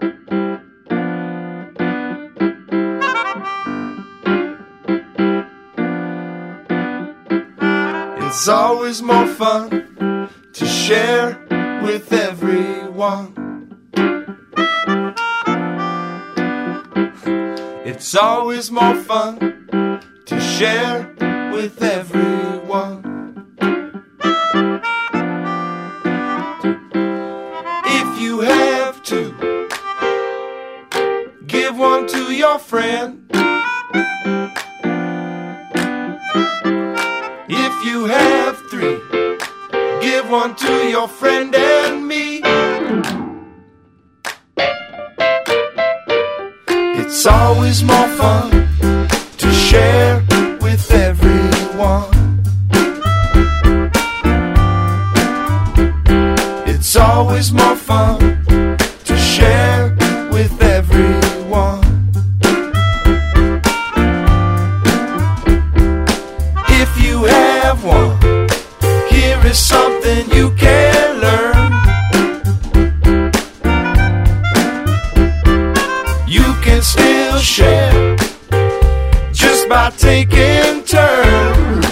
It's always more fun to share with everyone. It's always more fun to share with everyone. If you have two, give one to your friend. If you have three, give one to your friend and me. It's always more fun to share with everyone. It's always more fun to share with everyone. If you have one, here is something you can learn. You can still share just by taking turns.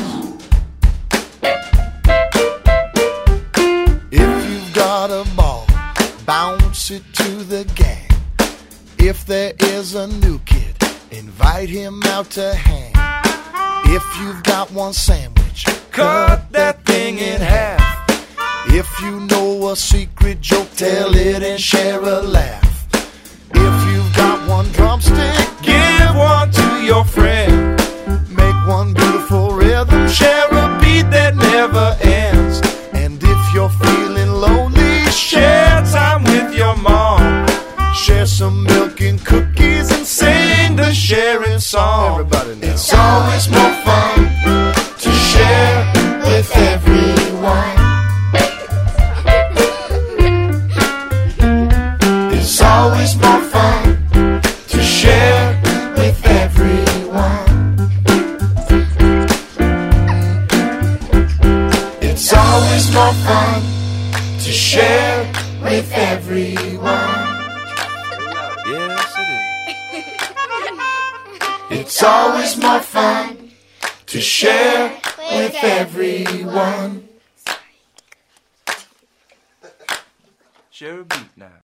If you've got a ball, bounce it to the gang. If there is a new kid, invite him out to hang. If you've got one sandwich, cut that thing in half. If you know a secret joke, tell it and share a laugh. If you've got one drumstick, give one to your friend. Make one beautiful rhythm, share a beat that never ends. And if you're feeling lonely, share time with your mom. Share some milk and cookies and sing the sharing song. Everybody now. It's always more fun to share with everyone. It's always more fun to share with everyone. It's always more fun to share with everyone. Yes, it is. It's always more fun to share with everyone. Share a beat now.